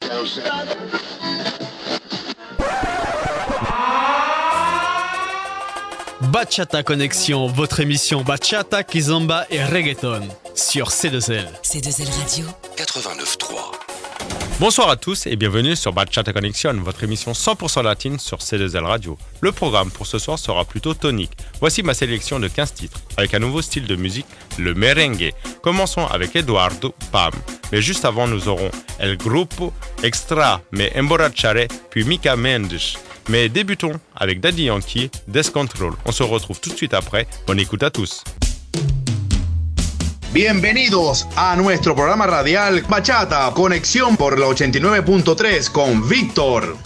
Bachata Connexion, votre émission Bachata, Kizomba et Reggaeton sur C2L. C2L Radio 89.3. Bonsoir à tous et bienvenue sur Bachata Connexion, votre émission 100% latine sur C2L Radio. Le programme pour ce soir sera plutôt tonique. Voici ma sélection de 15 titres, avec un nouveau style de musique, le merengue. Commençons avec Eduardo Pam. Mais juste avant, nous aurons El Grupo Extra, Me Emborracharé, puis Mika Mendes. Mais débutons avec Daddy Yankee, Descontrol. On se retrouve tout de suite après. Bonne écoute à tous. Bienvenidos a nuestro programa radial Bachata Conexión por la 89.3 con Víctor.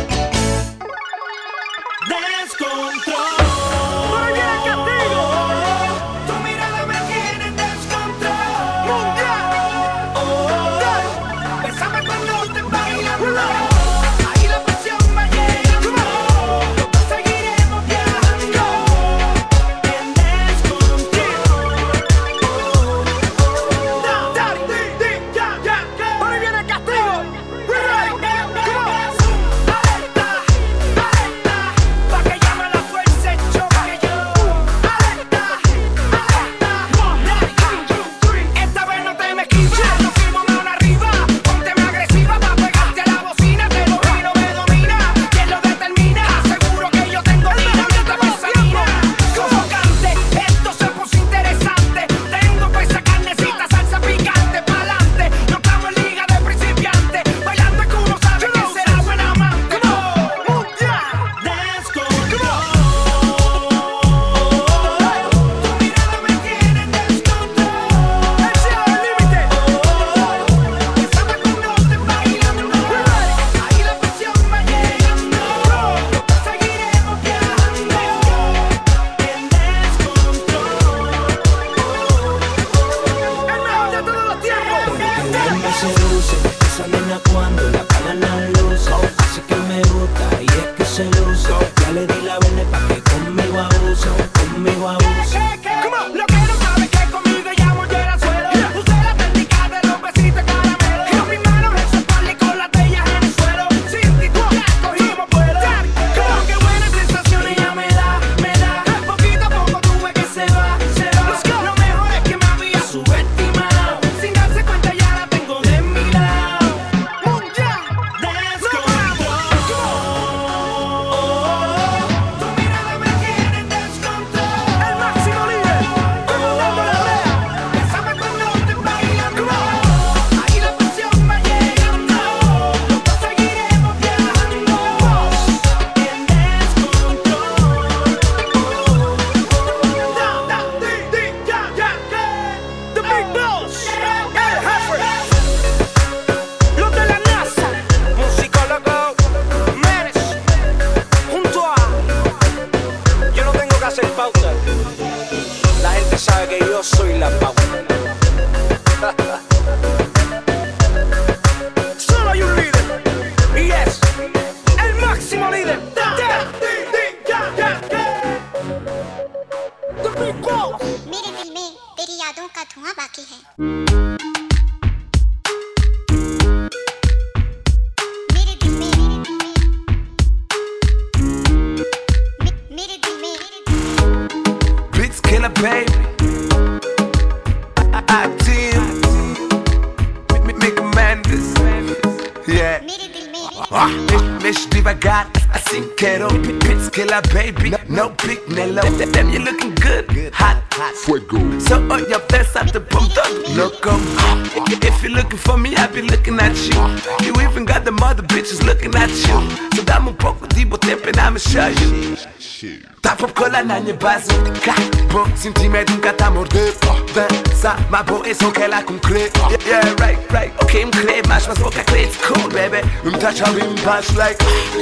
Baby, no big mellow. Damn, you looking good, hot, fuego. So on your best at the boom, loco. If you're looking for me, I be looking at you. You even got the mother bitches looking at you. So dame un poco di tempo and I'ma show you. Tap up cola na nie bazu. Bon sentimento nunca tá morder. Dança, mas boa é só que ela concrete. Yeah, right. Okay, I'm clear, mas boca clear, it's cool, baby. Touch how we pass like.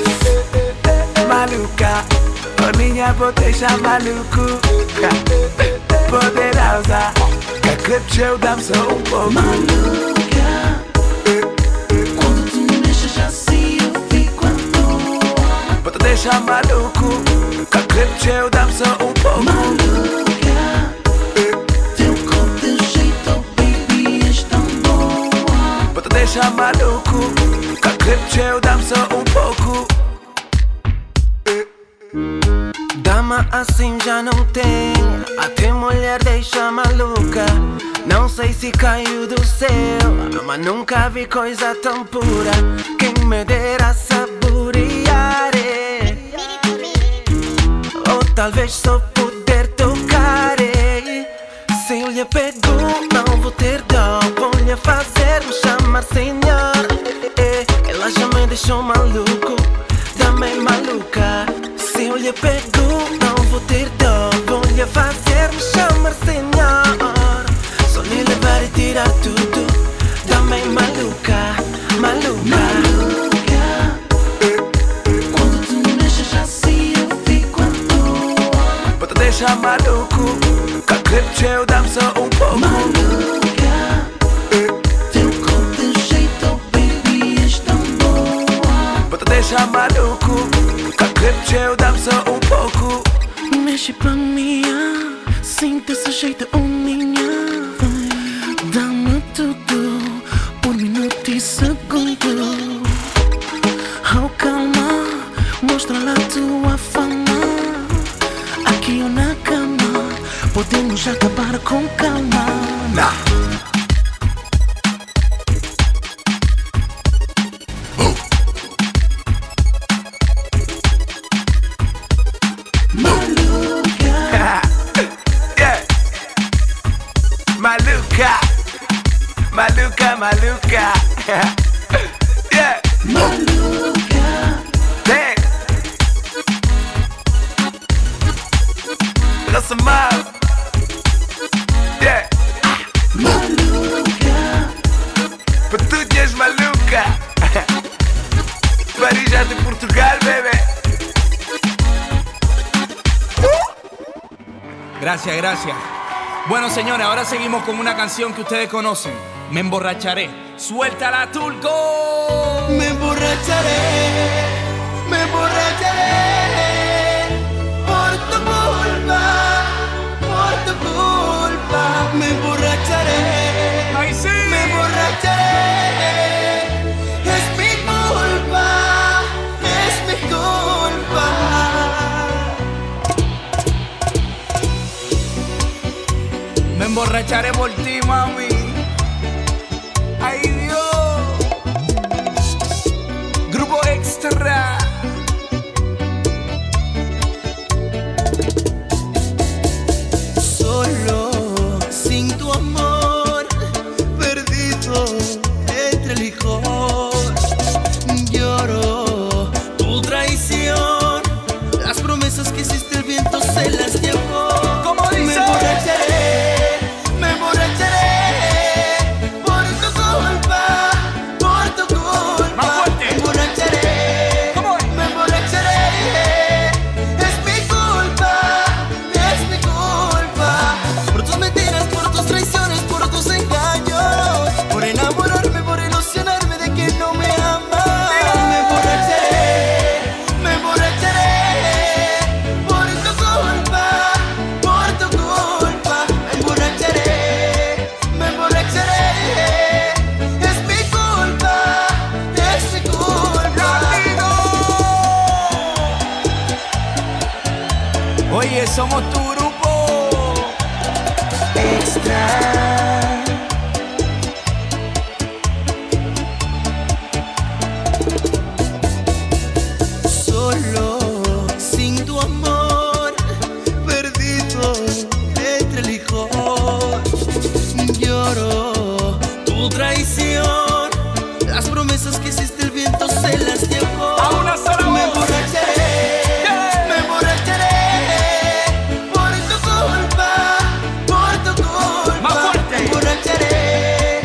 Maluca, oh niña potência maluco. Poderosa, que a clipe eu dá só pouco. Maluca, quando tu me deixas assim eu fico à toa. Pode deixar maluco, que a clipe eu dá só pouco. Maluca, teu corpo, teu jeito, oh baby, és tão boa. Pode deixar maluco, que eu dá-me só um pouco. Dama assim já não tem, até mulher deixa maluca. Não sei se caiu do céu, mas nunca vi coisa tão pura. Quem me dera saborear, ou talvez só poder tocar. Se eu lhe pego, não vou ter dó, vou-lhe fazer me chamar senhor. Ela já me deixou maluco, também maluca. Se eu lhe pego, não vou ter dó, vou-lhe fazer me chamar senhor. Só lhe levar e tirar tudo, também maluca, maluca. Maluca, quando tu me deixas assim eu fico à toa. Pra te deixar maluco, que acredito eu dá-me só um pouco. Maluca, teu corpo, teu jeito, baby, és tão boa. Pra te deixar maluco, que acredito eu dá-me só um pouco. Mexe pra mim, sinta esse jeito, minha. Dá-me tudo, por minuto e segundo. Oh, calma, mostra lá tua fama. Aqui ou na cama, podemos acabar com calma. Nah. Maluca, maluca, yeah. Maluca, Damn. That's a mob. Yeah. maluca, Para tu que és maluca. Paris já de Portugal, baby. Gracias, gracias. Bueno, señores, ahora seguimos con una canción que ustedes conocen. Me emborracharé. ¡Suéltala, Turco! me emborracharé por tu culpa, me emborracharé, ¡Ay, sí! me emborracharé, es mi culpa, es mi culpa. Me emborracharé por ti, mami. ¡Ay, Dios! Grupo Extra. Solo, sin tu amor, perdido entre el licor. Lloro tu traición, las promesas que hiciste el viento se las llevó. ¿Cómo dice? Me emborracharé por tu culpa, por tu culpa. Más fuerte. Me emborracharé, ¿Cómo es? me emborracharé. Es mi culpa, es mi culpa. Por tus mentiras, por tus traiciones, por tus engaños. Por enamorarme, por ilusionarme de que no me amas. Me emborracharé por tu culpa, por tu culpa. Me emborracharé. Es mi culpa, es mi culpa. Oye, somos tu grupo Extra. Solo, sin tu amor, perdido entre el licor. Lloro tu traición, las promesas que hiciste el viento se las llevó. a una sola Me voz. emborracharé, Yeah. me emborracharé por tu culpa, por tu culpa. Más fuerte. Me emborracharé,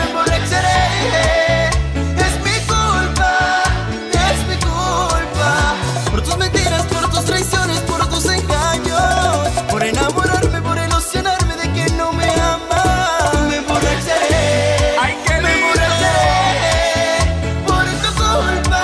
es mi culpa, es mi culpa. Por tus mentiras, por tus traiciones, por tus engaños. Por enamorarme, por ilusionarme de que no me amas. Me emborracharé, ¡Ay, qué me lindo! emborracharé por tu culpa,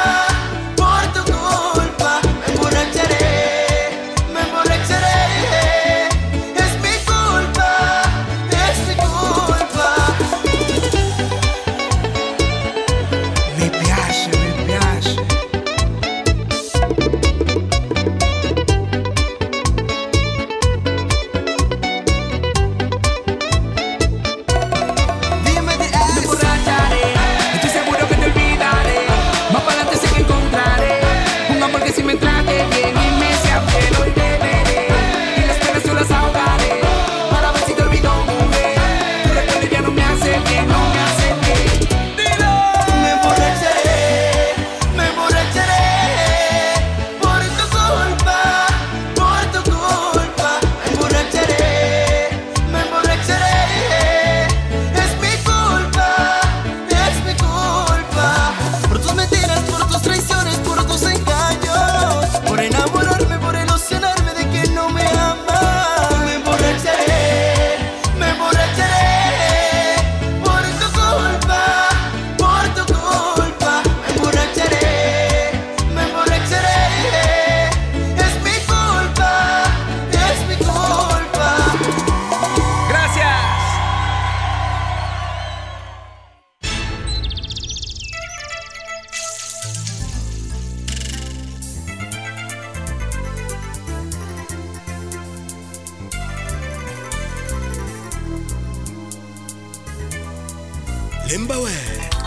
Lemba we.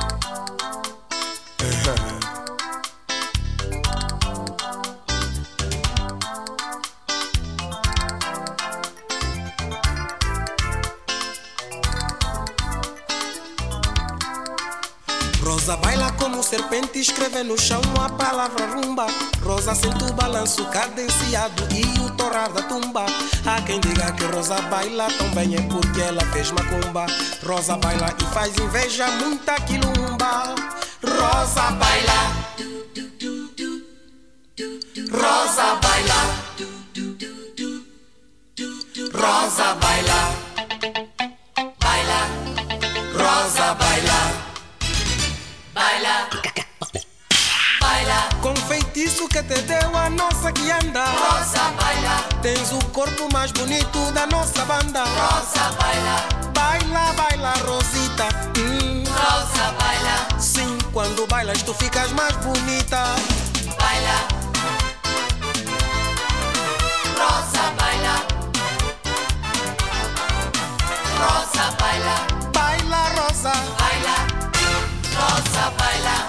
Rosa baila como serpente, escreve no chão a palavra rumba. Rosa sente o balanço cadenciado e o torrar da tumba. Há quem diga que Rosa baila tão bem é porque ela fez macumba. Rosa baila e faz inveja muita quilumba. Rosa baila, Rosa baila, Rosa baila, baila, Rosa baila. Baila, baila. Com feitiço que te deu a nossa que anda. Rosa, baila. Tens o corpo mais bonito da nossa banda. Rosa, baila. Baila, baila, Rosita. Rosa, baila. Sim, quando bailas tu ficas mais bonita. Baila, Rosa, baila. Rosa, baila. Baila, Rosa. Baila. Rosa baila.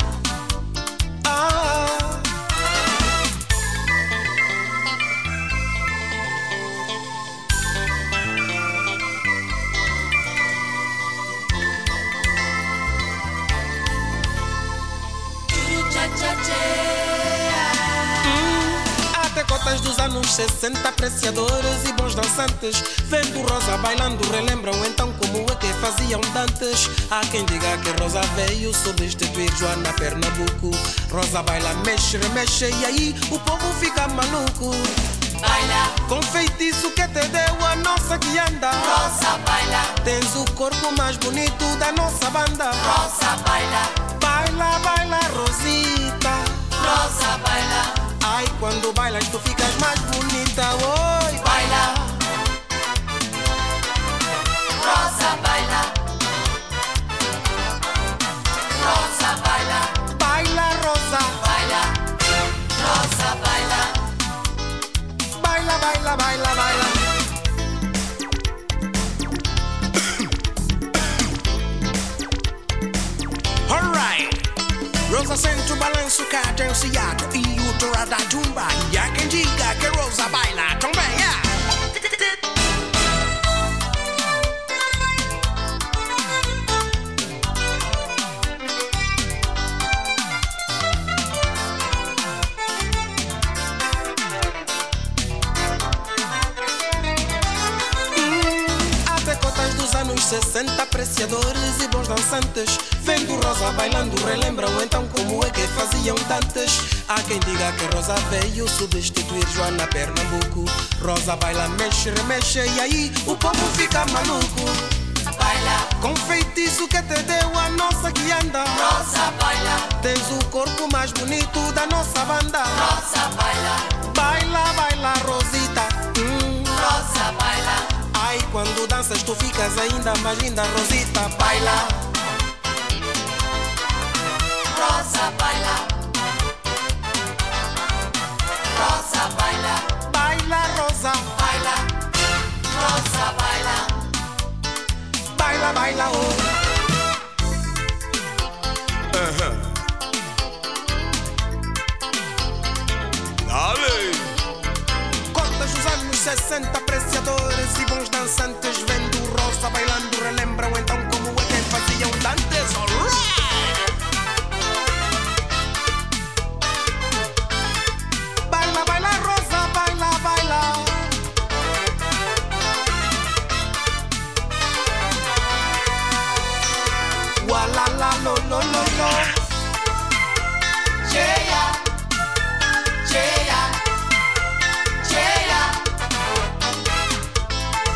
Até cotas dos anos 60, apreciadores e bons dançantes, vendo Rosa bailando relembram então como é que faziam dantes. Há quem diga que Rosa veio substituir Joana Pernambuco. Rosa baila, mexe, remexe e aí o povo fica maluco. Baila, com feitiço que te deu a nossa que anda. Rosa baila, tens o corpo mais bonito da nossa banda. Rosa baila, baila, baila, Rosita. Rosa baila, ai, quando bailas tu ficas mais bonita. Oi, baila, Rosa baila, Rosa baila, baila, Rosa baila, Rosa baila, baila, baila, baila, baila. Alright, Rosa sente o balanço cadenciado e o torrar da tumba. E há quem diga que Rosa baila também, yeah. Dos anos 60, apreciadores e bons dançantes, vendo Rosa bailando relembram então como é que faziam dantes. Há quem diga que Rosa veio substituir Joana Pernambuco. Rosa baila, mexe, remexe e aí o povo fica maluco. Baila, com feitiço que te deu a nossa que anda. Rosa baila, tens o corpo mais bonito da nossa banda. Rosa baila, baila, baila, Rosita. Rosa baila, ai, quando danças tu ficas ainda mais linda, Rosita. Baila, Rosa baila, Rosa baila, baila, Rosa baila, Rosa baila, baila, baila, oh. Dale. Contas dos anos 60, apreciadores e bons dançantes, vendo Rosa bailando relembram então como é que faziam dantes. Alright! Baila, baila, Rosa, baila, baila. Wala la lo lo lo lo. Yeah, yeah, yeah.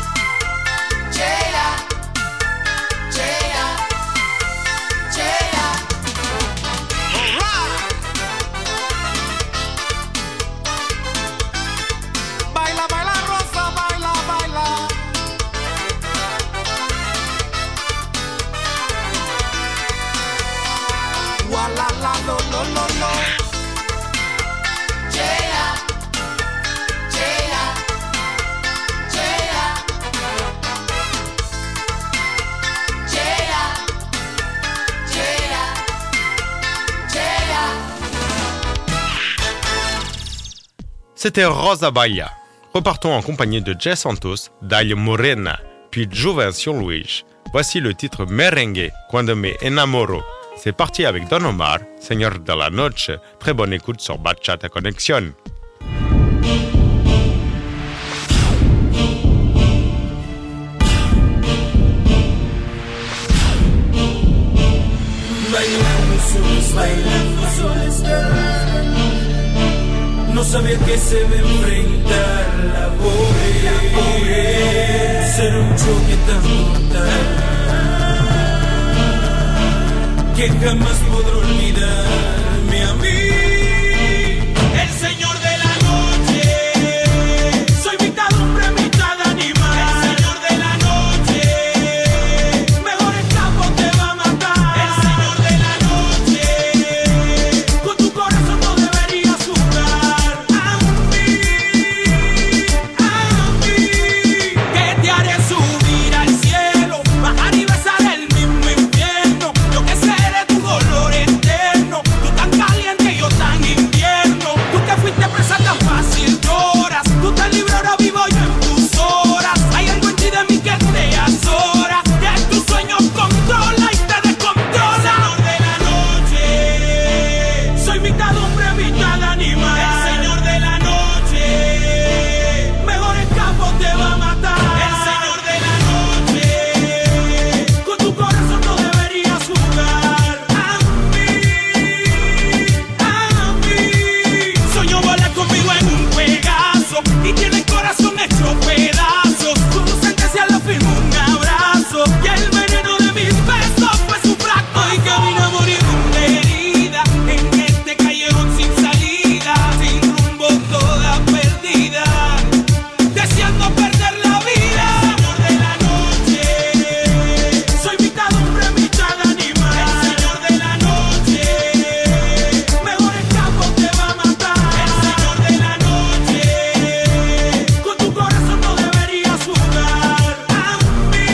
C'était Rosa Baia. Repartons en compagnie de Jay Santos, Dalia Morena, puis Juvención Luis. Voici le titre Merengue, Cuando me enamoro. C'est parti avec Don Omar, Señor de la Noche. Très bonne écoute sur Bachata Conexión. Bailando sola estar. No sabía que se me enfrentar la pobre. Será un choque tan mortal que jamás podré olvidarme a mí. El señor de la noche, soy mitad hombre, mitad animal. El señor de la noche, mejor escapo te va a matar. El señor de la noche, con tu corazón no deberías jugar. A mí, que te haré subir al cielo, bajar y besar el mismo infierno. Yo que seré tu dolor eterno, tú tan caliente y yo tan invierno. Tú que fuiste presa tan fácil lloras, tú te libras, ahora vivo yo en tus horas. Hay algo en ti de mí que te azora, que tus sueños controla y te descontrola. El señor de la noche, soy mitad hombre, mitad animal. El señor de la noche, mejor escapo te va a matar. El señor de la noche, con tu corazón no deberías jugar. A mí, soñó volar conmigo en un Pegaso y tiene el corazón hecho pedazos. Con tu sentencia le firmó un abrazo y el veneno de mis besos fue su fracaso. Y camina a morir de herida en este callejón sin salida, sin rumbo, toda perdida, deseando perder la vida. El señor de la noche, soy mitad hombre, mitad animal. El señor de la noche, mejor escapo te va a matar. El señor de la noche, con tu corazón no deberías jugar. A mí,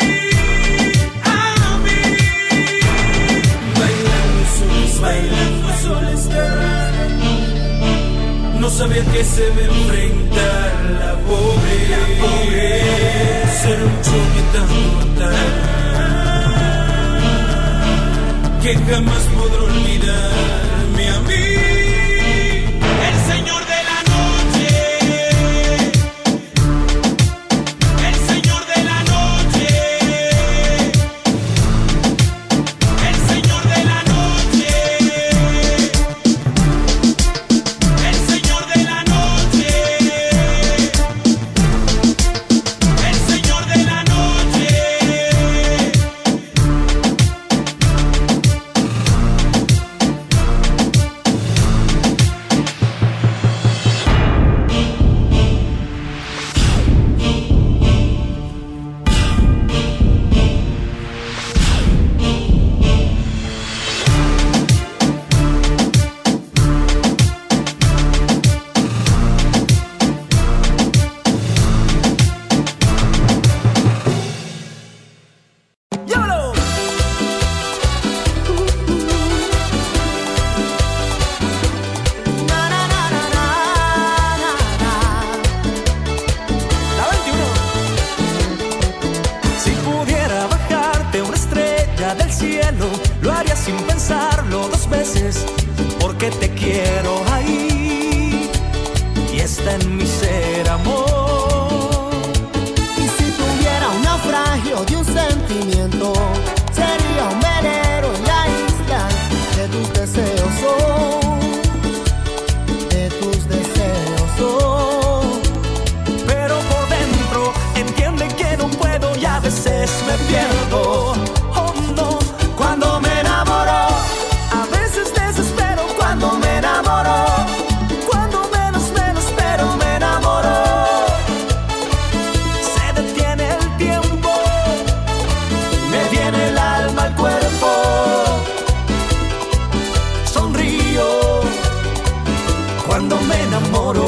bailando sola estar. No sabía que se me enfrentar la pobre. Será un choque tan mortal que jamás podré olvidarme a mí. El señor de la noche, el señor de la noche, el señor de la noche, el señor de la noche, el señor de la noche. ¡Yolo! La 21. Si pudiera bajarte una estrella del cielo, lo haría sin pensarlo dos veces, porque te quiero ahí y está en mi ser, amor. Y si tuviera un naufragio de un sentimiento, sería un velero en la isla de tus deseos, de tus deseos. Pero por dentro entiende que no puedo y a veces me pierdo. Oh no, cuando me enamoro, a veces desespero cuando me enamoro. Cuando menos me lo espero me enamoro. Se detiene el tiempo, me viene el alma al cuerpo. Sonrío cuando me enamoro.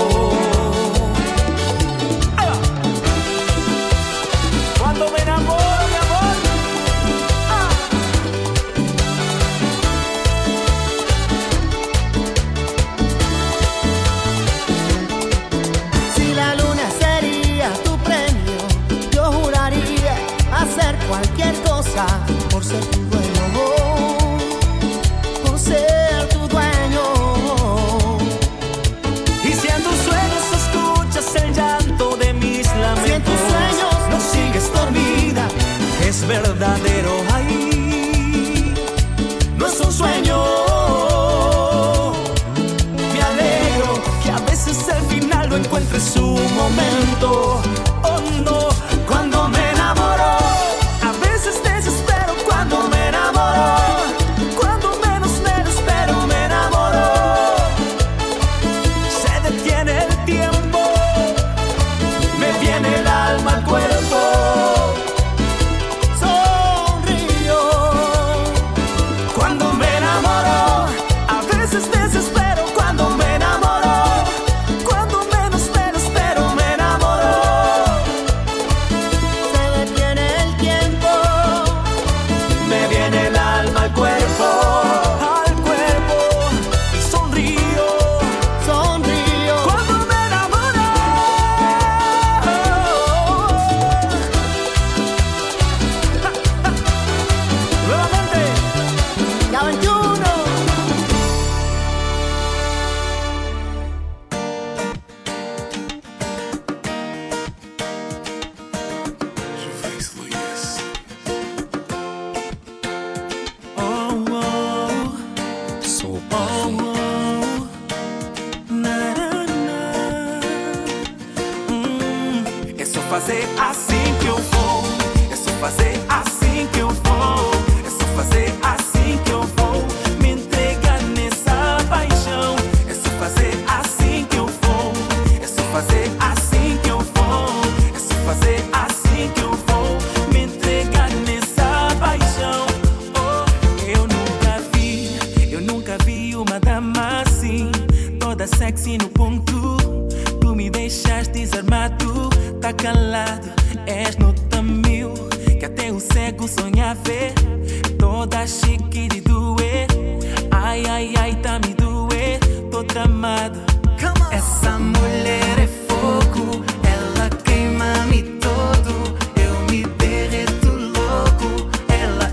Cuando me enamoro, mi amor. fazer assim que eu vou. É só fazer assim que eu vou. É só fazer assim que eu vou. Me entregar nessa paixão. É só fazer assim que eu vou. É só fazer assim que eu vou. É só fazer assim que eu vou. Me entregar nessa paixão. Oh, eu nunca vi uma dama assim, toda sexy no ponto. Tu me deixaste desarmado, tá calado, és nota mil, que até o cego sonha a ver. Toda chique de doer, ai, ai, ai, tá me doer, tô tramado. Essa mulher é fogo, ela queima-me todo, eu me derreto louco, ela.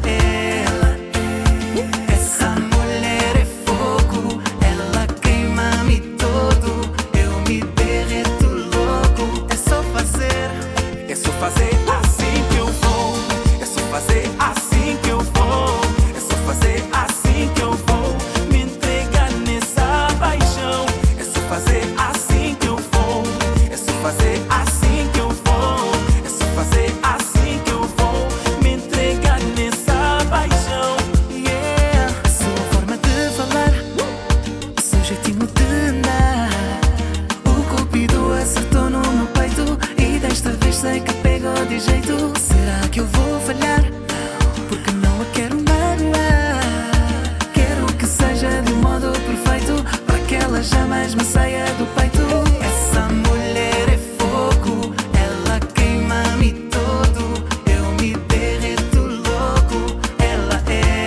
Essa mulher é fogo, ela queima-me todo, eu me derreto louco. É só fazer assim que eu vou. É só fazer assim que eu vou. É só fazer assim que eu vou. Me entregar nessa paixão. É só fazer assim que eu vou. É só fazer assim que eu vou. É só fazer assim que eu vou. Me entregar nessa paixão. Yeah. A sua forma de falar, o seu jeitinho de andar, o cupido acertou no meu peito. E desta vez sei que pegou de jeito. Será que eu vou falhar? Porque não a quero magoar. Quero que seja de modo perfeito, para que ela jamais me saia do peito. Essa mulher é fogo, ela queima-me todo, eu me derreto louco, ela.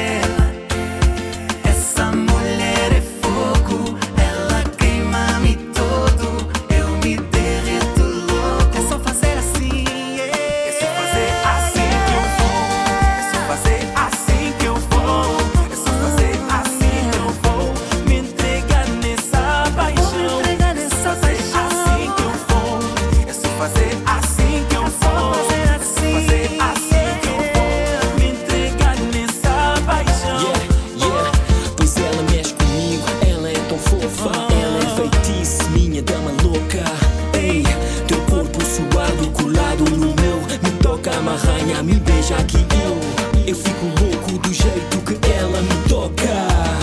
Essa mulher é fogo, ela queima-me todo, eu me derreto louco. É só fazer assim, é só fazer assim que eu vou. É só fazer assim que eu vou. É só fazer assim que eu vou. Me entregar nessa paixão. É só fazer assim que eu vou. É só fazer assim que eu vou. É só fazer assim que eu vou. Me entregar nessa paixão. Pois ela mexe comigo, ela é tão fofa, ela é feitiço, minha dama louca. Ei, teu corpo suado, colado no meu, me toca, me arranha, me beija que eu fico louco do jeito que ela me toca.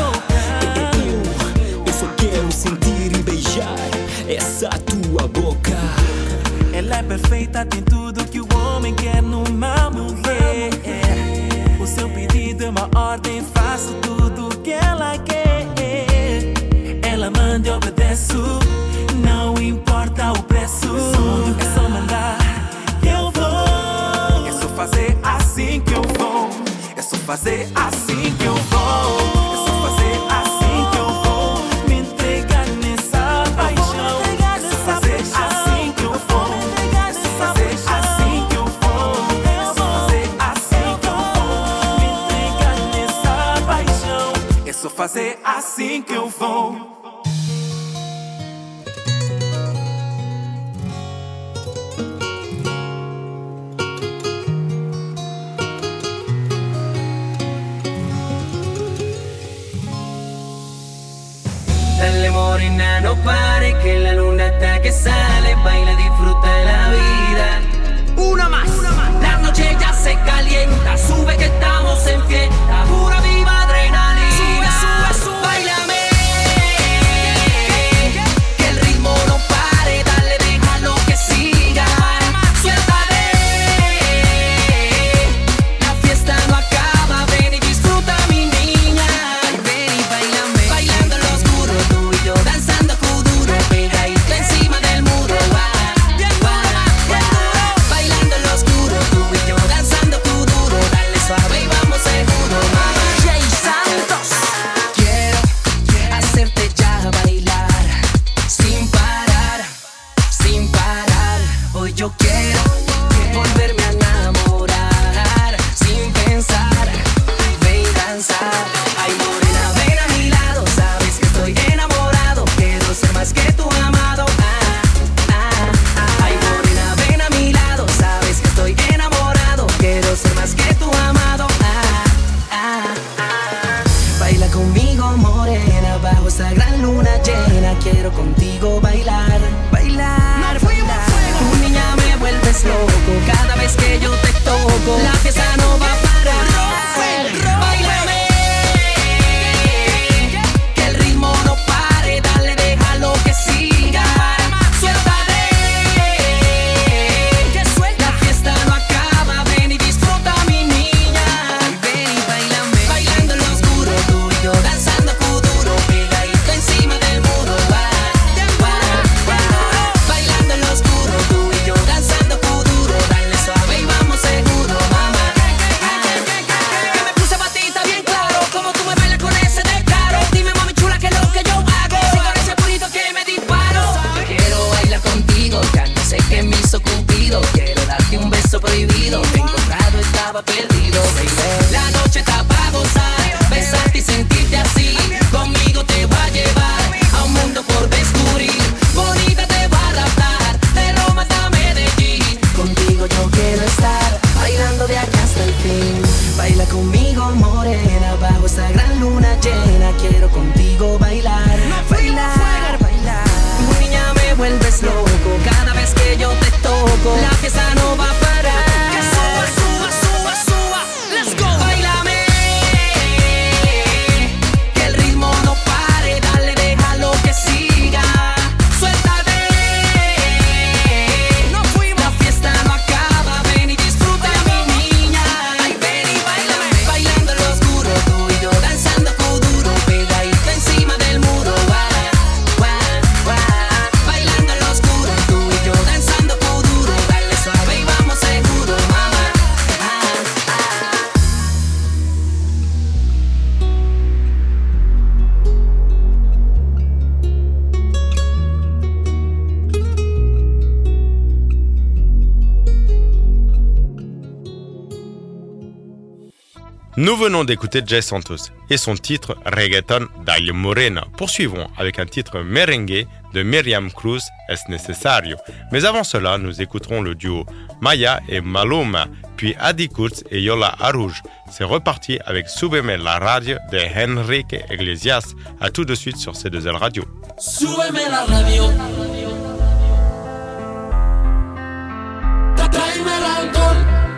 Eu só quero sentir e beijar essa tua boca. Ela é perfeita, tem tudo que o homem quer numa mulher. O seu pedido é uma ordem, faço tudo que ela quer. Ela manda e obedeço, não importa o preço. É só mandar, eu vou. É só fazer assim que eu vou. É só fazer assim que eu vou. É só fazer assim que eu vou. Me entregar nessa paixão. É só fazer assim que eu vou. É só fazer assim que eu vou. É só fazer assim que eu vou. Me entregar nessa paixão. É só fazer assim que eu vou. Dale morena, no pare que la luna está que sale, baila, disfruta la vida. Una más. La noche ya se calienta, sube que estamos en fiesta, pura viva adrenalina. Sube, sube, báilame, que el ritmo no pare, dale, déjalo que siga. Suéltale, la fiesta no acaba, ven y disfruta mi niña. Ven y báilame, bailando en lo oscuro, tú y yo danzando kuduro, pegadito encima del muro. Bailando en lo oscuro, tú y yo danzando kuduro, dale suave y vamos seguro, mamá. Jay Santos, quiero hacerte ya bailar sin parar, sin parar. Hoy yo quiero volverme a enamorar sin pensar, ven y danzar. Ay morena, ven a mi lado, sabes que estoy enamorado, quiero ser más que tu amado. Ay morena, ven a mi lado, sabes que estoy enamorado, quiero ser más que tu amado. Baila conmigo morena, bajo esa gran luna llena, quiero contigo bailar, bailar, bailar. Tu niña me vuelves loco cada vez que yo te toco. La fiesta no va a parar. Báilame, que el ritmo no pare. Dale, déjalo que siga. Suéltale, la fiesta no acaba. Ven y disfruta, mi niña. Ven y báilame, bailando en lo oscuro, tú y yo danzando kuduro, pegadito encima del muro. Bailando en lo oscuro, tú y yo danzando kuduro. Dale suave y vamos seguro, mamá. Que me puse patita bien claro, como tú me bailas con ese descaro. Dime, mami chula, que es lo que yo hago. Si con ese purito que me disparo. Quiero bailar contigo, ya no sé qué me hizo Cupido. Quiero darte un beso prohibido. Te he encontrado, estaba perdido, baby. La noche está para gozar, besarte y sentirte así. Conmigo te va a llevar a un mundo por descubrir. Bonita te va a adaptar, de Roma hasta Medellín. Contigo yo quiero estar, bailando de acá hasta el fin. Baila conmigo, morena, bajo esta gran luna llena. Quiero contigo bailar, bailar, bailar. Niña, me vuelves loco cada vez que yo te toco. La fiesta no va a parar. Que suba, suba, suba, suba. Let's go. Báilame, que el ritmo no pare. Dale, déjalo que siga. Suéltate, no fuimos. La fiesta no acaba. Ven y disfruta, mi niña. Ay, ven y báilame, bailando en lo oscuro, tú y yo danzando kuduro, pegadito encima del muro. Bailando en lo oscuro, tú y yo danzando kuduro. Dale suave y vamos seguro, mamá. Nous venons d'écouter Jay Santos et son titre Reggaeton Dale Morena. Poursuivons avec un titre merengue de Miriam Cruz, Es Necesario. Mais avant cela, nous écouterons le duo Maya et Maluma, puis Adi Kurz et Yola Arouj. C'est reparti avec Súbeme la radio de Enrique Iglesias. À tout de suite sur C2L Radio. Súbeme la radio. Tráeme el alcohol.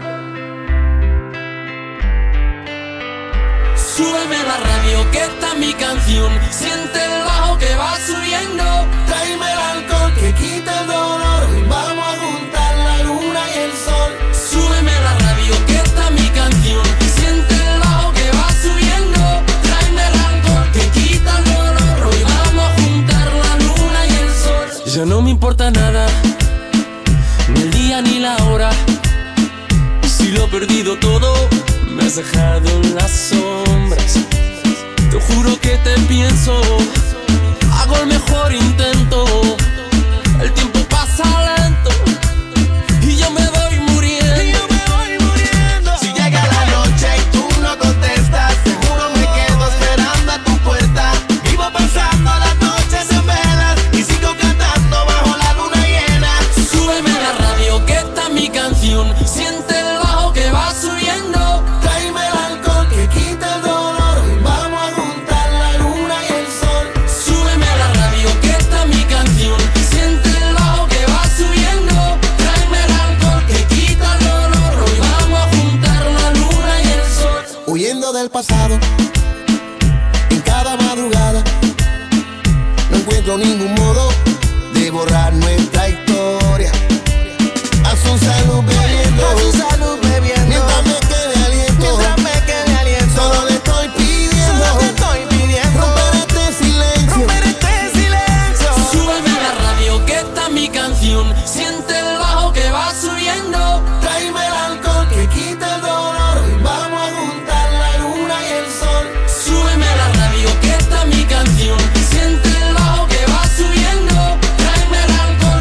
Súbeme la radio, que está mi canción. Siente el bajo que va subiendo. Tráeme el alcohol que quita el dolor. Vamos a juntar la luna y el sol. Súbeme la radio, que está mi canción. Siente el bajo que va subiendo. Tráeme el alcohol que quita el dolor. Hoy vamos a juntar la luna y el sol. Ya no me importa nada, ni el día ni la hora. Si lo he perdido todo, me has dejado en las sombras. Te juro que te pienso, hago el mejor intento. El tiempo pasa lento y yo me voy muriendo. Si llega la noche y tú no contestas, seguro me quedo esperando a tu puerta. Vivo pasando las noches en velas y sigo cantando bajo la luna llena. Súbeme la radio, que está mi canción. Siente el bajo que va subiendo. Tráeme el alcohol que quita el dolor. Vamos a juntar la luna y el sol. Súbeme la radio, que está mi canción. Siente el bajo que va subiendo. Tráeme el alcohol que quita el dolor. Hoy vamos a juntar la luna y el sol. Huyendo del pasado, en cada madrugada, no encuentro ningún modo de borrar nuestra historia. A su salud bebiendo, mientras me quede aliento, solo le estoy pidiendo, romper este silencio. Súbeme la radio, que está mi canción. Siente el bajo que va subiendo. Tráeme el alcohol que quita el dolor. Vamos a juntar la luna y el sol. Súbeme la radio, que está mi canción. Siente el bajo que va subiendo. Tráeme el alcohol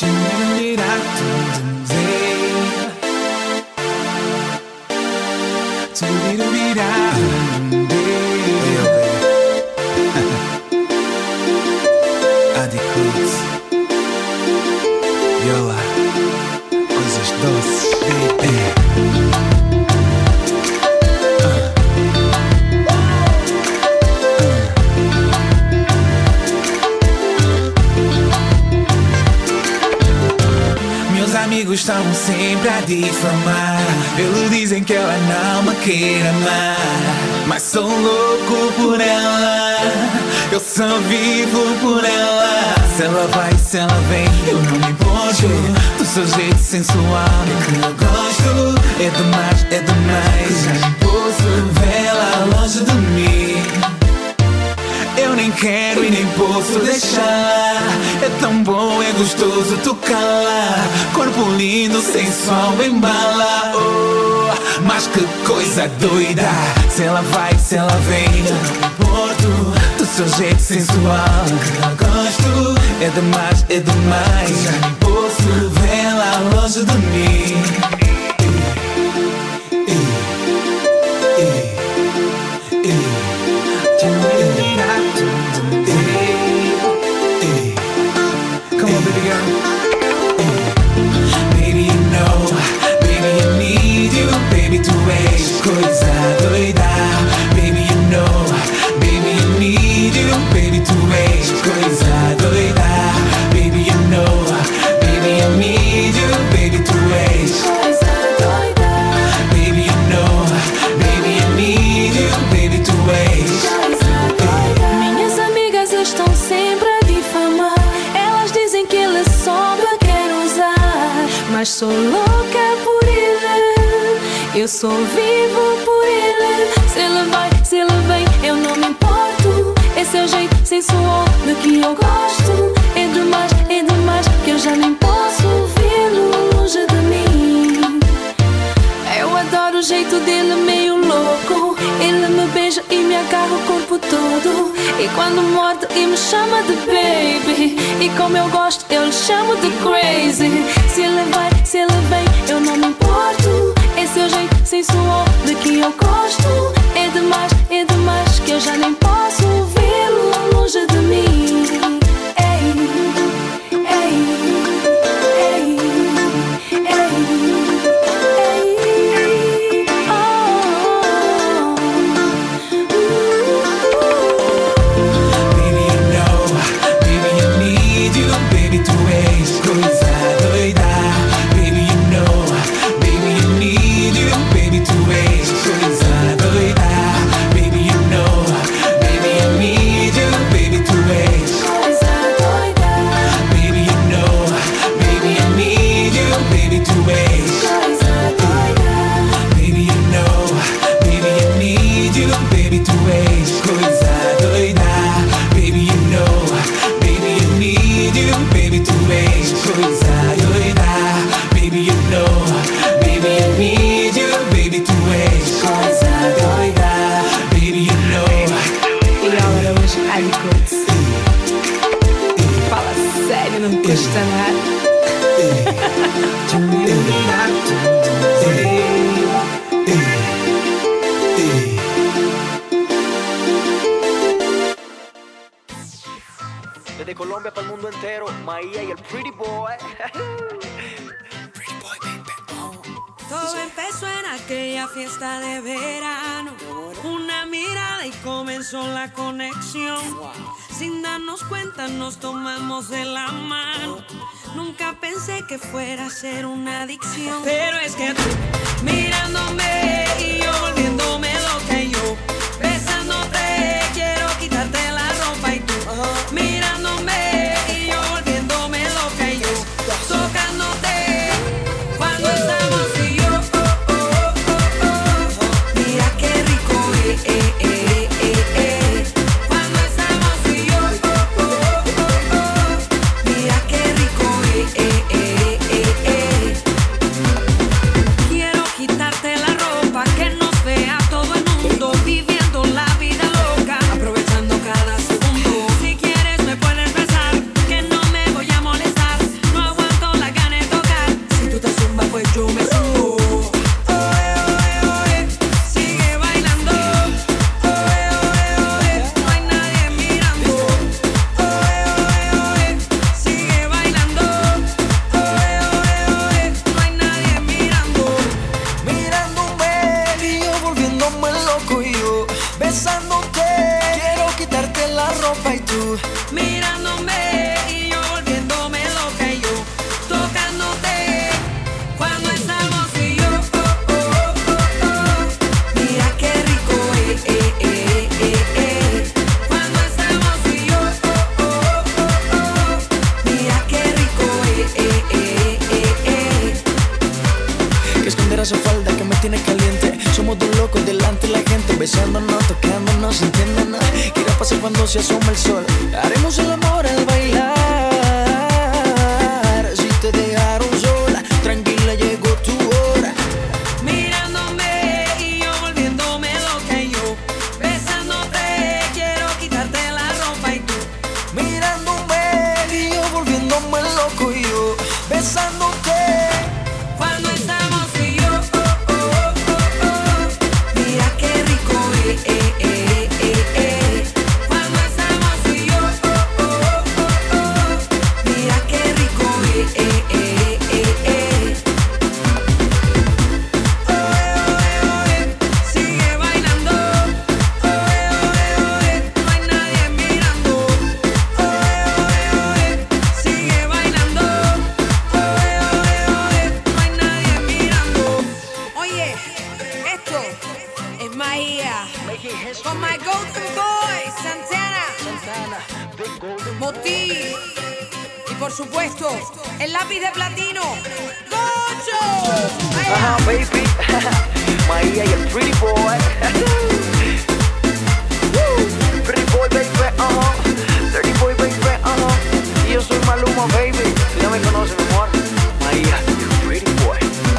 Amigos estão sempre a difamar. Eles dizem que ela não me quer amar, mas sou louco por ela, eu só vivo por ela. Se ela vai, se ela vem, eu não me importo. Do seu jeito sensual, é que eu gosto. É demais, já nem posso vê-la longe de mim. Eu nem quero e nem posso deixar. É tão bom, é gostoso tocá-la. Corpo lindo, sensual, embala. Oh, mas que coisa doida. Se ela vai, se ela vem, eu não me importo. Do seu jeito sensual, que eu gosto. É demais, já nem posso vê-la longe de mim. Come on, baby girl. Baby, you know, baby, I need you. Baby, tu és coisa doida. Baby, you know, baby, I need you. Baby, tu és coisa doida. Baby, you know, baby, I need you. Baby, tu és coisa doida. Baby, you know, baby, I need you. Baby, tu és coisa doida. Minhas amigas estão sempre a difamar. Elas dizem que ele só me quer usar, mas sou louca por ele, eu só vivo por ele. Se ele vai, se ele vem, eu não me importo. É seu jeito sensual de que eu gosto. É demais, que eu já nem posso vê-lo longe de mim. Eu adoro o jeito dele, meio louco. Ele me beija e me agarra o corpo todo. E quando morde e me chama de baby, e como eu gosto, eu lhe chamo de crazy. Se ele vai, se ele vem, eu não me importo. É seu jeito sensual de que eu gosto. É demais, que eu já nem posso vê-lo longe de mim. Ei, ei, ei, ei, ei, oh. Baby, you know, baby, I need you. Baby, tu és coisa doida. Baby, you know, baby, I need you. Baby, tu és coisa doida. Baby, you know, baby, I need you. Baby, tu és coisa doida. Baby, you know, baby, I need you. Baby, tu és coisa doida. Baby, you know, baby, I need you. Baby, tu és coisa doida. Baby, you know, baby, I need you. Baby, tu és coisa doida. Baby, you know, baby, I need you. Baby, tu és coisa doida. Baby, you know. E agora hoje, Alicutes. Fala sério, não custa nada. Desde Colombia para el mundo entero, Maía y el Pretty Boy. Todo empezó en aquella fiesta de verano. Una mirada y comenzó la conexión. Sin darnos cuenta nos tomamos de la mano. Nunca pensé que fuera a ser una adicción. Pero es que tú mirándome y yo volviéndome loca y yo besándote, quiero quitarte la ropa y tú mirándome y yo volviéndome loca y yo tocándote cuando estamos y yo mira qué rico cuando estamos y yo mira qué rico quiero quitarte la ropa, que nos vea todo el mundo viviendo la vida loca, aprovechando cada segundo. Si quieres me esa falda que me tiene caliente. Somos dos locos delante de la gente, besándonos, tocándonos, sintiéndonos. ¿Qué irá a pasar cuando se asoma el sol? Haremos el amor al bailar. Si te dejaron sola, tranquila, llegó tu hora. Mirándome y yo volviéndome loca y yo besándote, quiero quitarte la ropa y tú mirándome y yo volviéndome loco y yo besándote. Cuando estamos tú y yo, mira qué rico, Cuando estamos tú y yo, mira qué rico, sigue bailando, no hay nadie mirando, sigue bailando, no hay nadie mirando. Oye, esto es magia con my golden boy Santana, Moti y por supuesto el lápiz de platino Gocho. Baby, María y el Pretty Boy. Pretty Boy, baby, Dirty Boy, baby, Y yo soy Maluma, baby. Tú ya me conoces, mi amor. María y el Pretty Boy.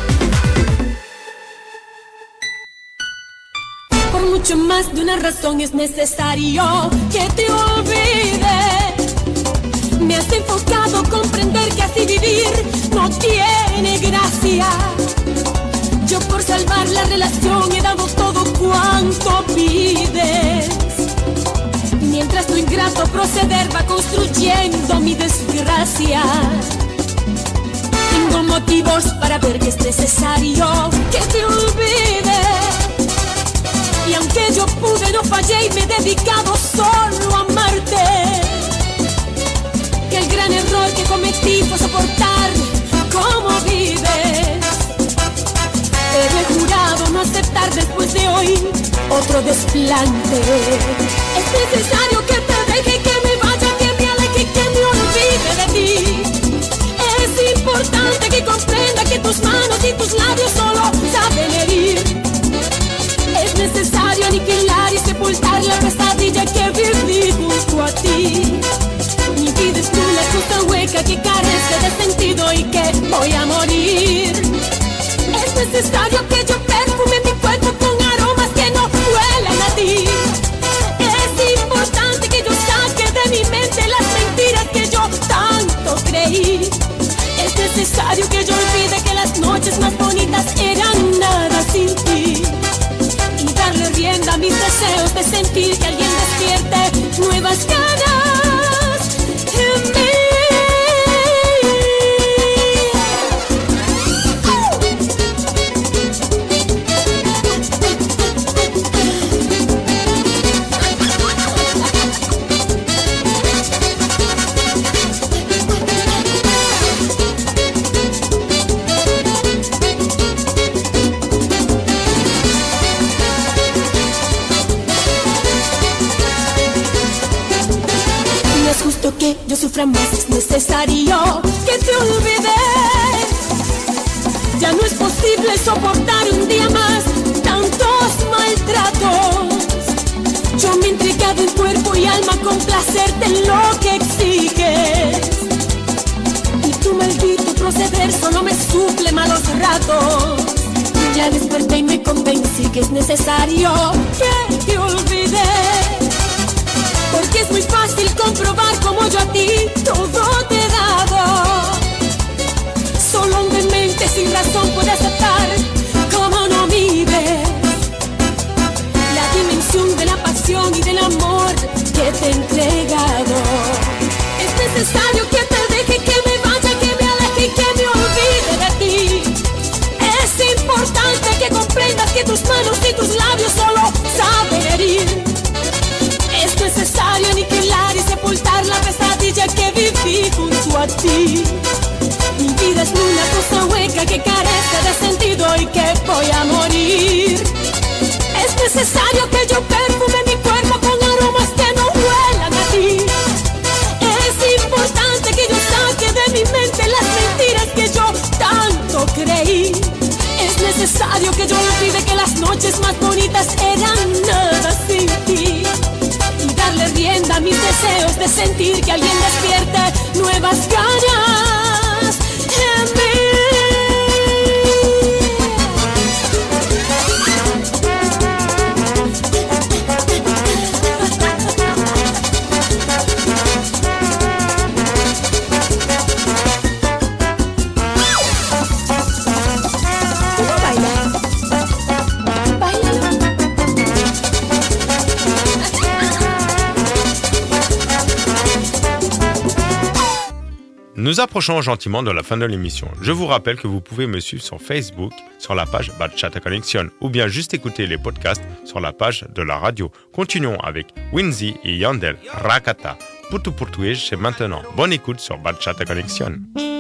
Por mucho más de una razón es necesario que te olvides. Me has enfocado comprender que así vivir no tiene gracia. Yo por salvar la relación he dado todo cuanto pides. Mientras tu ingrato proceder va construyendo mi desgracia. Tengo motivos para ver que es necesario que te olvides. Y aunque yo pude, no fallé y me he dedicado solo a amarte. Que el gran error que cometí fue soportar cómo vives. Pero he jurado no aceptar después de hoy otro desplante. Es necesario que te deje, que me vaya, que me aleje, que me olvide de ti. Es importante que comprenda que tus manos y tus labios solo saben herir. Es necesario aniquilar y sepultar la pesadilla que viví junto a ti. Mi vida es una cosa hueca que carece de sentido y que voy a morir. Es necesario que yo perfume mi cuerpo con aromas que no huelan a ti. Es importante que yo saque de mi mente las mentiras que yo tanto creí. Es necesario que yo olvide que las noches más bonitas eran nada sin ti. Y darle rienda a mis deseos de sentir que alguien despierte nuevas ganas en mí. Que yo sufra más, es necesario que te olvides. Ya no es posible soportar un día más tantos maltratos. Yo me he entregado en cuerpo y alma con placerte en lo que exiges. Y tu maldito proceder solo me suple malos ratos. Ya desperté y me convencí que es necesario que te olvides. Porque es muy fácil comprobar como yo a ti todo te he dado. Solo un demente sin razón puede aceptar cómo no vives la dimensión de la pasión y del amor que te he entregado. Es necesario que te deje, que me vaya, que me aleje y que me olvide de ti. Es importante que comprendas que tus manos y tus labios solo saben herir. Es necesario aniquilar y sepultar la pesadilla que viví junto a ti. Mi vida es una cosa hueca que carece de sentido y que voy a morir. Es necesario que yo perfume mi cuerpo con aromas que no huelan a ti. Es importante que yo saque de mi mente las mentiras que yo tanto creí. Es necesario noches más bonitas eran nada sin ti. Y darle rienda a mis deseos de sentir que alguien despierte nuevas ganas en mí. Nous approchons gentiment de la fin de l'émission. Je vous rappelle que vous pouvez me suivre sur Facebook, sur la page Bachata Connection, ou bien juste écouter les podcasts sur la page de la radio. Continuons avec Winzy et Yandel, Rakata. Putu Português, c'est maintenant. Bonne écoute sur Bachata Connection.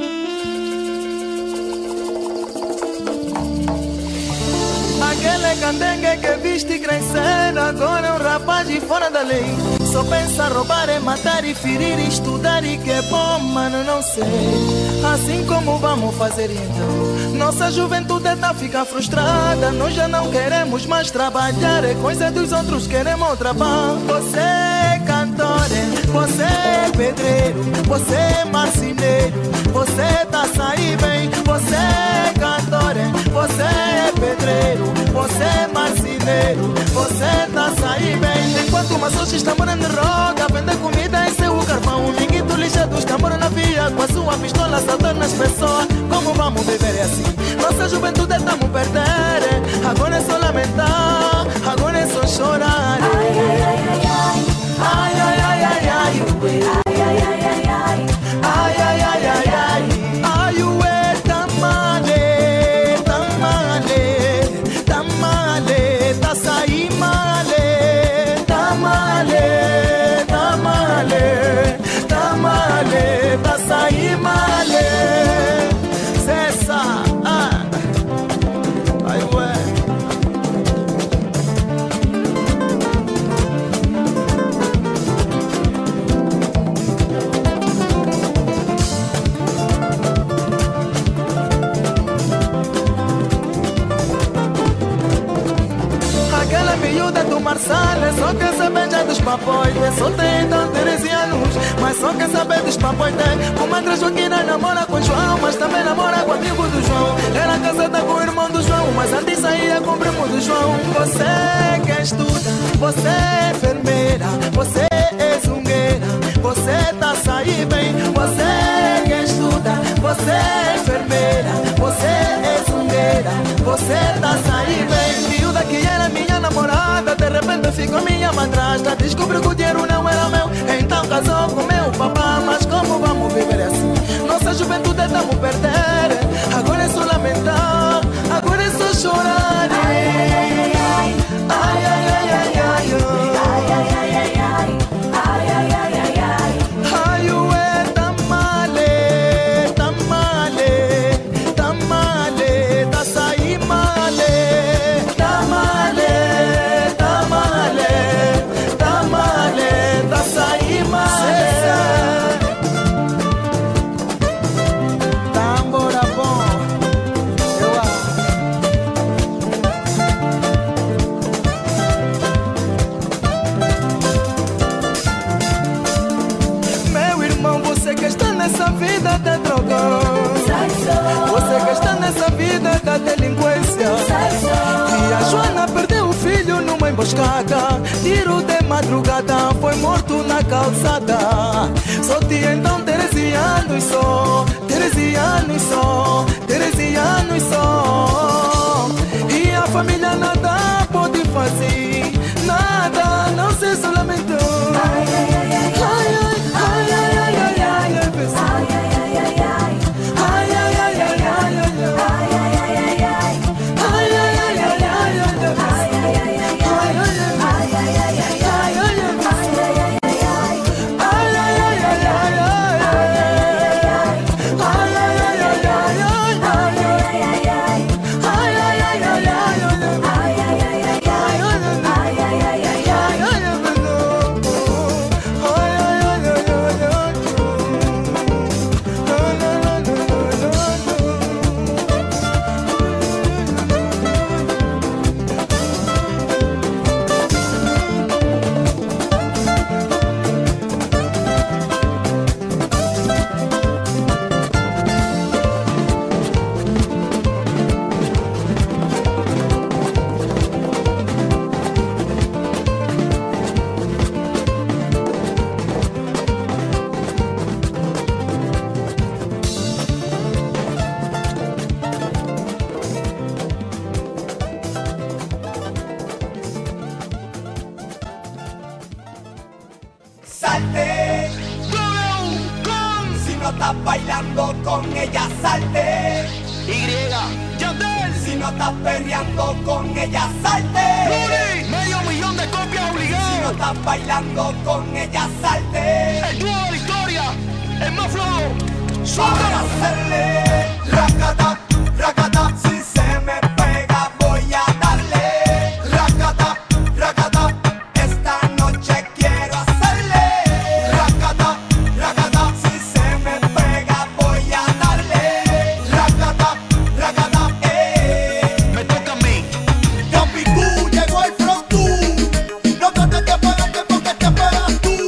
Aquele candengue que viste crescer, agora é um rapaz de fora da lei. Só pensa roubar, matar e ferir, estudar e que é bom, mano, não sei. Assim como vamos fazer então? Nossa juventude tá ficar frustrada, nós já não queremos mais trabalhar, é coisa dos outros, queremos trabalhar. Você é cantor, você é pedreiro, você é marceneiro, você tá sair bem. Você é cantor, você é pedreiro, você é marceneiro, você tá sair bem. Enquanto uma soja está morando em roda, vender comida em seu carvão, um minguito lixado está morando na via, com a sua pistola saltando as pessoas. Como vamos viver assim? Nossa juventude estamos perder, agora é só lamentar, agora é só chorar. Ai, ai, ai, ai, ai, ai, ai, ai, ai, ai, ai, ai, ai, ai, ai, ai, ai, ai, ai. Só quer saber já dos papóis, só tem então 13 anos, mas só quer saber dos papóis. Tem comadre Joaquina, namora com João, mas também namora com o amigo do João. Era casada com o irmão do João, mas antes saía com o primo do João. Você que estuda, você é enfermeira, você é zungueira, você tá sair bem. Você que estuda, você é enfermeira, você é zungueira, você tá sair bem. Viúva que era minha namorada, de repente ficou minha madrasta. Descobriu que o dinheiro não era meu, então casou com meu papá. Mas como vamos viver assim? Nossa juventude estamos perder, agora é só lamentar, agora é só chorar. Ai, ai, ai, ai, ai, ai, ai, ai, ai, ai, ai, ai, ai, ai, ai, ai, ai. Ai, ué, tá male, tá male, tá male, tá sair male, tá male. Nessa vida da droga, você que está nessa vida da delinquência. E a Joana perdeu o filho numa emboscada, tiro de madrugada, foi morto na calçada. Só tinha então 13 anos só, 13 anos só, 13 anos só. E a família nada pode fazer, nada, não se só lamentou. Ai, ai, ai, ai, ai, ai, ai, ai, ai, ai, ai, ai, ai, con ella salte. Yandel. Si no estás perreando con ella salte. Luli, $500,000 de copias obligadas. Si no estás bailando con ella salte. El dúo de la historia, el más flojo. Para hacerle racata, racata. Si se me pega voy a darle racata, racata. Esta noche quiero hacerle racata, racata. Si se me pega voy a darle racata, racata. Me toca a mí. Jumpy Q llegó el front tú. No trates de apagarte porque te apagas tú.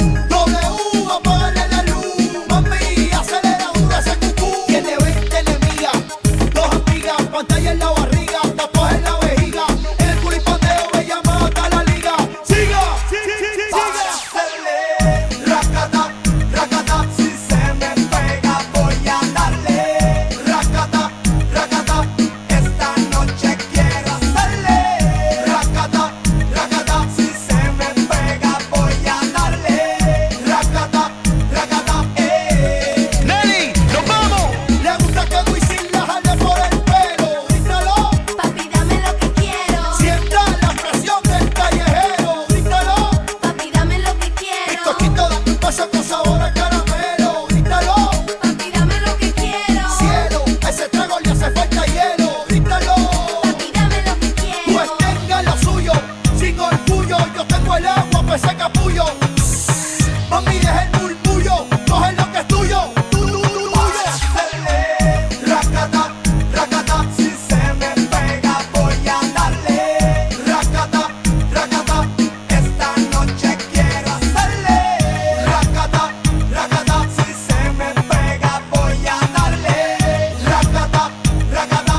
W, apágale la luz. Mami, acelera duro ese cucú. Tiene 20 enemigas, 2 amigas, pantalla en la barriga, tapas en la vejiga. En el culipandeo me llama hasta la liga. Siga, para hacerle racata, racata. Si se me pega voy a darle racata, racata. Esta noche quiero hacerle racata, racata. Si se me pega voy a darle racata, racata. Nelly, nos vamos. Le gusta que Wisin la jale por el pelo. Grítalo, Papi, dame lo que quiero. sienta la presión del callejero. Grítalo, Papi, dame lo que quiero. bizcochito de tu paso con sabor a caramelo. Grítalo, Papi, dame lo que quiero. cielo, a ese trago le hace falta hielo. Grítalo, Papi, dame lo que quiero. pues tenga lo suyo, sin orgullo. Yo tengo el agua, pues ese capullo. Mami, deja el murmullo, coge lo que es tuyo. Para hacerle racata, racata. Si se me pega voy a darle racata, racata. Esta noche quiero hacerle racata, racata. Si se me pega voy a darle racata, racata.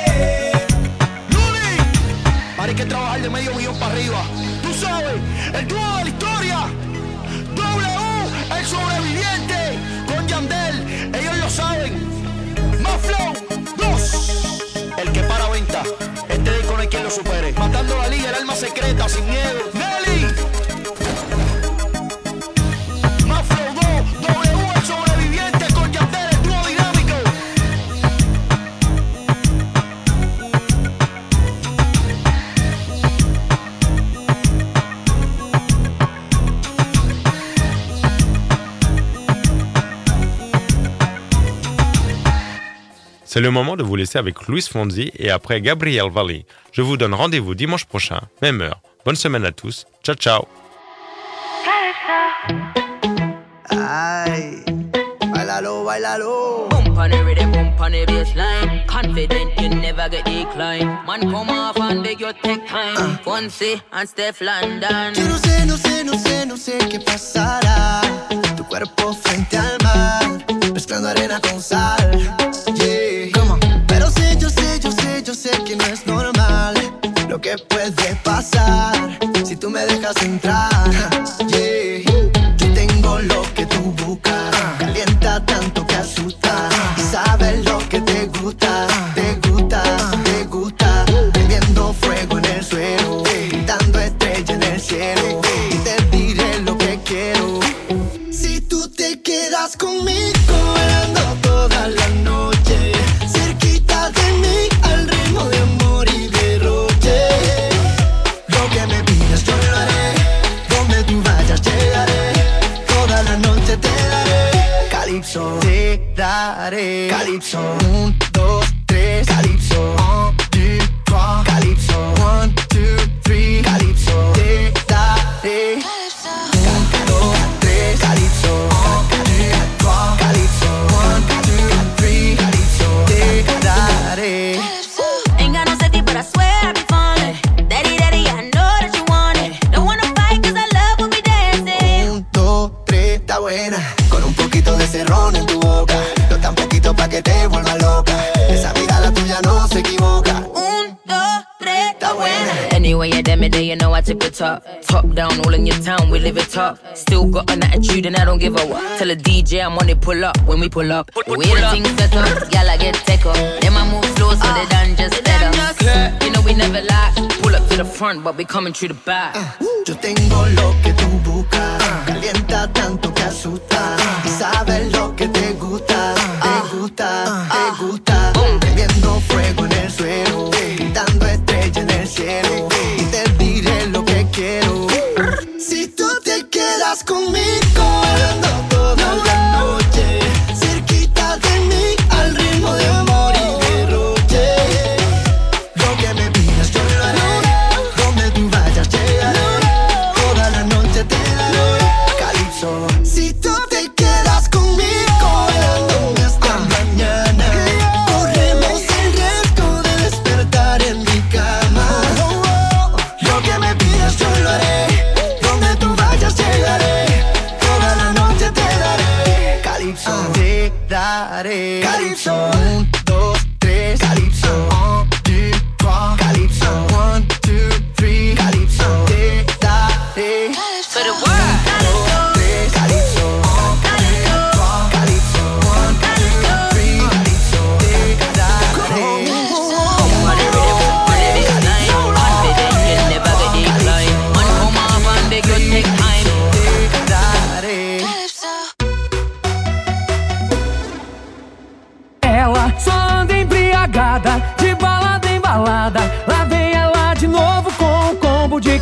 Luli, ahora hay que trabajar de $500,000 para arriba. Tú sabes, el dúo de la historia. W, el sobreviviente. Con Yandel, ellos lo saben. Más Flow 2, el que para venta. Este disco no hay quien lo supere. Matando la liga, el alma secreta, sin miedo. Nelly. Más Flow 2, W, el sobreviviente. Con Yandel, el dúo dinámico. C'est le moment de vous laisser avec Luis Fonsi et après Gabriel Valli. Je vous donne rendez-vous dimanche prochain, même heure. Bonne semaine à tous. Ciao, ciao. Ay, bailalo, bailalo. Bump on the rhythm, bump on the bassline. Confident you never get declined. Man, come off and beg your take time. Fonsi and Steph London. Yo no sé, no sé, no sé, no sé qué pasará. Tu cuerpo frente al mar, mezclando arena con sal. Yeah. Pero sé, yo sé, yo sé, yo sé que no es normal lo que puede pasar si tú me dejas entrar. Yeah. Yo tengo lo que tú buscas, calienta tanto que asusta. Y sabes lo que te gusta, te gusta, te gusta. Prendiendo fuego en el suelo, pintando estrella en el cielo. Y te diré lo que quiero. Si tú te quedas conmigo, bailando toda la noche, cerquita de mí, al ritmo de amor y derroche. Lo que me pidas yo lo haré, donde tú vayas llegaré, toda la noche te daré. Calypso, te daré. Calypso, 1, 2, 3. Calypso, 1, 2, 3. Calypso, 1, 2, 3. Calypso, te daré. 1, 2, 3. Calypso, 1, 2, 3. Calypso, 1, 2, 3. Calypso, te daré. Ain't got no safety, but I swear I be falling. Daddy, daddy, I know that you want it. Don't wanna fight, cause I love when we dancing. 1, 2, 3, está buena. Con un poquito de cerrón en tu boca. No tan poquito pa' que te vuelva loca. Esa mirada tuya no se equivoca. 1, 2, 3, está buena. Anyway, you damn it, you know I tip it top. Top down, all in your town, we live it top. Still got an attitude and I don't give a what. Tell a DJ I'm on it, pull up when we pull up. The way the things set up, y'all I get take up. Then I move slow so they done just better. You know we never lie. Pull up to the front, but we coming through the back. Yo tengo lo que tú buscas, calienta tanto que asusta. Y sabes lo que te gusta, te gusta.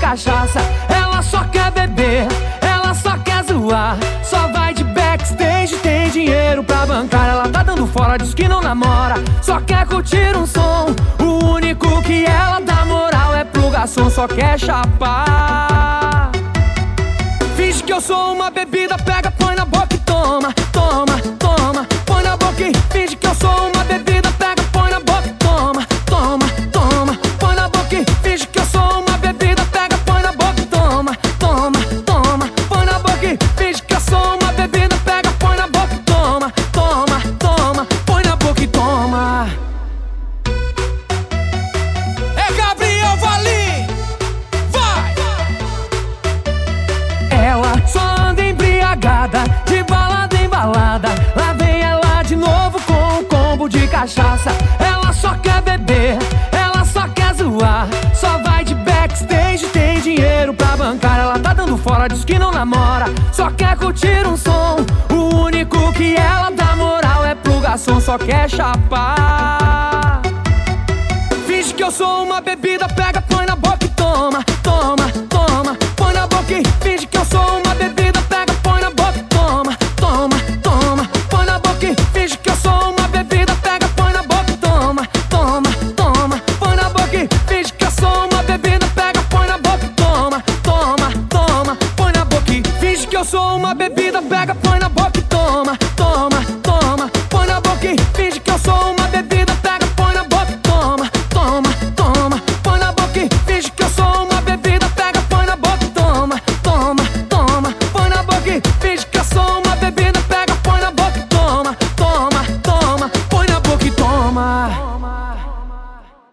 cachaça. Ela só quer beber, ela só quer zoar. Só vai de backstage, tem dinheiro pra bancar. Ela tá dando fora, diz que não namora, só quer curtir um som. O único que ela dá moral é pro garçom, só quer chapar. Finge que eu sou uma bebida, pega, põe na boca e toma, toma, toma. Põe na boca e finge que eu sou uma bebida, pega, põe na boca e toma, toma, toma. Põe na boca e finge que eu sou uma bebida, pega, põe na boca e toma, toma, toma. Põe na boca e finge que eu sou uma bebida, pega, põe na boca e toma, toma, toma. Põe na boca e toma. É Gabriel Valim, vai! Ela só anda embriagada, de balada em balada. Lá vem ela de novo com um combo de cachaça. Ela só quer beber, ela só quer zoar. Só vai de backstage, tem dinheiro pra bancar. Ela tá dando fora, diz que não namora, só quer curtir um som. O único que ela dá moral é pro garçom, só quer chapar. Finge que eu sou uma bebida, pega,